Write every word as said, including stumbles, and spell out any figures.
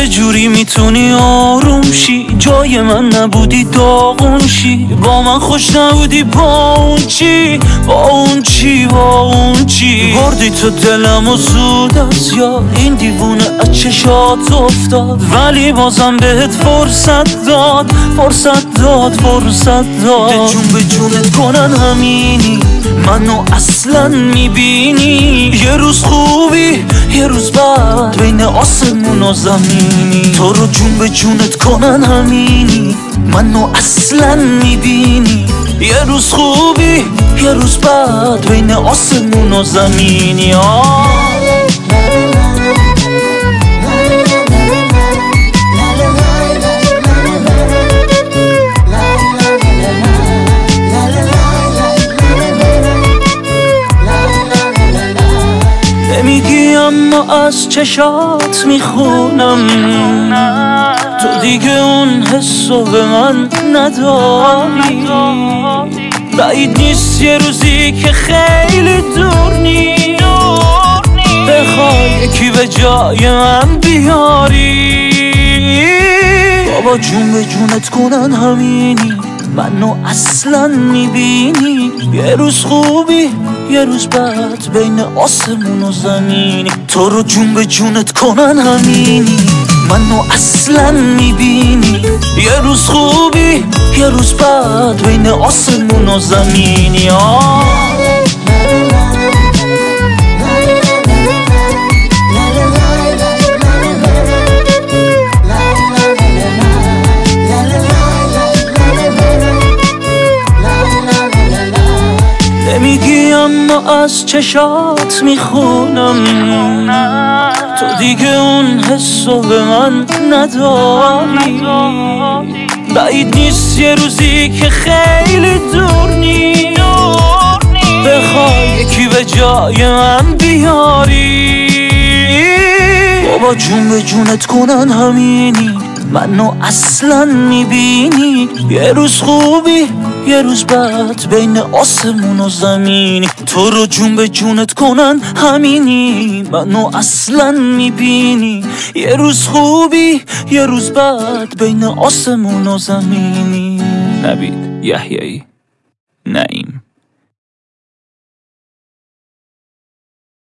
چجوری میتونی آروم شی؟ جای من نبودی داغون شی، با من خوش نبودی با اون چی؟ با اون چی؟ با اون چی؟ بردی تو دلم و زود از یاد، این دیوونه از چشات افتاد، ولی بازم بهت فرصت داد، فرصت داد، فرصت داد. ده جون به جونت کنن همینی، منو اصلا میبینی؟ یه روز خوبی یه روز بعد، بین آسمون و زمینی. تو رو جون به جونت کنن همینی، منو اصلا میبینی؟ یه روز خوبی یه روز بعد، بین آسمون و زمینی. آه نمیگی اما از چشات میخونم، تو دیگه اون حسو به من نداری. بعید نیست یه روزی که خیلی دور نی بخوای یکی به جای من بیاری. بابا جون به جونت کنن همینی، منو اصلا میبینی؟ یه روز خوبی یه روز بعد، بین آسمون و زمینی. تو رو جون به جونت کنن همینی، منو اصلا میبینی؟ یه روز خوبی یه روز بعد، بین آسمون و زمینی. آه نمیگی اما از چشات میخونم، تو دیگه اون حسو به من نداری. بعید نیست یه روزی که خیلی دور نی بخوای یکی به جای من بیاری. بابا جون به جونت کنن همینی، منو اصلا میبینی؟ یه روز خوبی یه روز بعد، بین آسمون و زمینی. تو رو جون به جونت کنن همینی، منو اصلا میبینی؟ یه روز خوبی یه روز بعد، بین آسمون و زمینی. نوید یحیایی، نعیم.